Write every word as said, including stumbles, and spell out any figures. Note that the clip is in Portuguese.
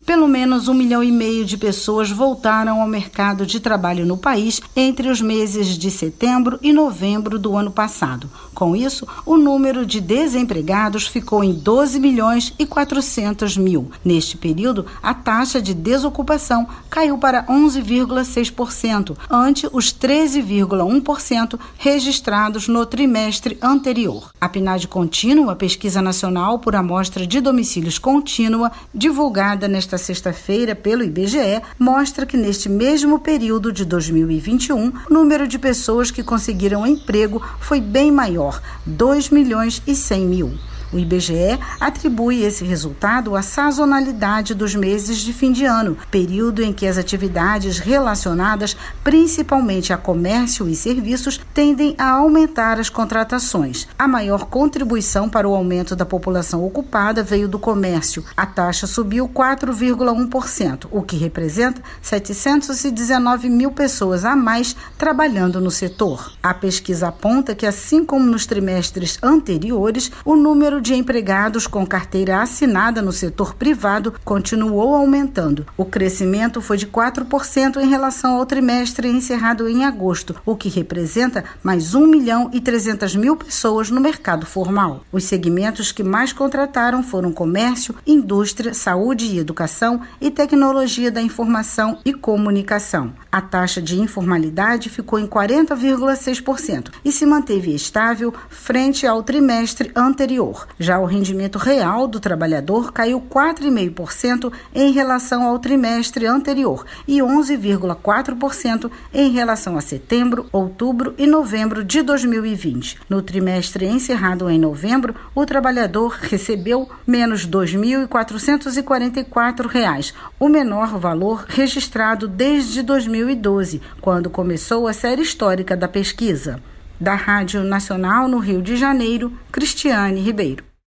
Pelo menos um milhão e meio de pessoas voltaram ao mercado de trabalho no país entre os meses de setembro e novembro do ano passado. Com isso, o número de desempregados ficou em doze milhões e quatrocentos mil. Neste período, a taxa de desocupação caiu para onze vírgula seis por cento, ante os treze vírgula um por cento registrados no trimestre anterior. A PNAD Contínua, Pesquisa Nacional por Amostra de Domicílios Contínua, divulgada nesta sexta-feira pelo I B G E, mostra que neste mesmo período de dois mil e vinte e um, o número de pessoas que conseguiram emprego foi bem maior, dois milhões e cem mil. O I B G E atribui esse resultado à sazonalidade dos meses de fim de ano, período em que as atividades relacionadas principalmente a comércio e serviços tendem a aumentar as contratações. A maior contribuição para o aumento da população ocupada veio do comércio. A taxa subiu quatro vírgula um por cento, o que representa setecentos e dezenove mil pessoas a mais trabalhando no setor. A pesquisa aponta que, assim como nos trimestres anteriores, o número de empregados com carteira assinada no setor privado continuou aumentando. O crescimento foi de quatro por cento em relação ao trimestre encerrado em agosto, o que representa mais um milhão e trezentas mil pessoas no mercado formal. Os segmentos que mais contrataram foram comércio, indústria, saúde e educação e tecnologia da informação e comunicação. A taxa de informalidade ficou em quarenta vírgula seis por cento e se manteve estável frente ao trimestre anterior. Já o rendimento real do trabalhador caiu quatro vírgula cinco por cento em relação ao trimestre anterior e onze vírgula quatro por cento em relação a setembro, outubro e novembro de dois mil e vinte. No trimestre encerrado em novembro, o trabalhador recebeu menos dois mil quatrocentos e quarenta e quatro reais, o menor valor registrado desde dois mil e doze, quando começou a série histórica da pesquisa. Da Rádio Nacional no Rio de Janeiro, Cristiane Ribeiro.